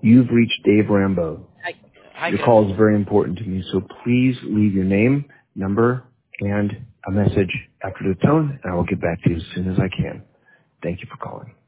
You've reached Dave Rambo. Hi, Your call is very important to me, so please leave your name, number, and a message after the tone, and I will get back to you as soon as I can. Thank you for calling.